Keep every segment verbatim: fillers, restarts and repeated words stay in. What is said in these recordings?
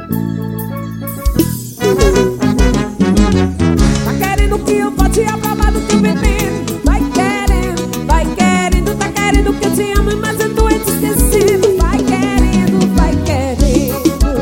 Tá querendo que eu bote a prova do teu veneno. Vai querendo, vai querendo, tá querendo que eu te ame, mas eu tô esquecido. Vai querendo, vai querendo.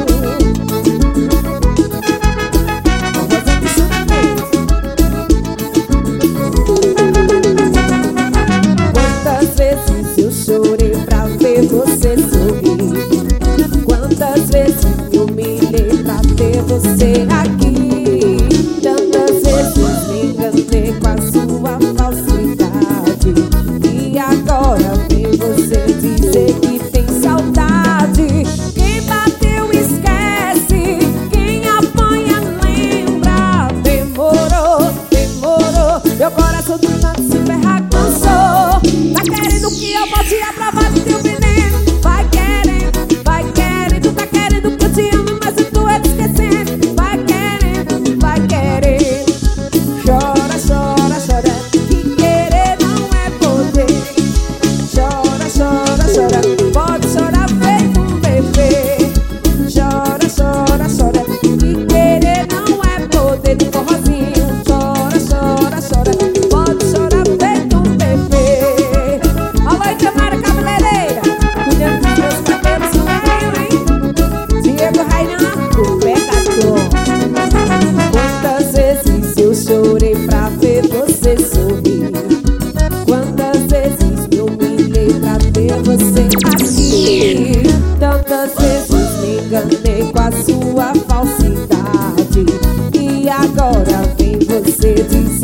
Quantas vezes eu chorei pra ver você sorrir? Quantas vezes eu humilhei pra ter você aqui? Tantas vezes me enganei com a sua falsidade, e agora vem você dizer que tem saudade. Quem bateu esquece, quem apanha lembra. Demorou, demorou, meu coração do tanto se ferrar cansou. Tá querendo que eu bote a prova do teu veneno. Vai querendo, vai querendo, tá querendo que eu te ame, mas eu tô esquecendo. Vai querendo, vai querer. Chora, chora, chora, que querer não é poder. Chora, chora, chora, pode chorar feito um bebê. Chora, chora, chora, que querer não é poder. De forrozinho, chora, chora, chora, pode chorar feito um bebê. Alô, Itamara cabeleireira, cuidando dos meus cabelos no meio, hein? Diego Rainan, o pecador. Quantas vezes eu chorei pra ver você sorrir? Quantas vezes me humilhei pra ter você aqui? Tantas vezes me enganei com a sua falsidade, e agora vem você dizer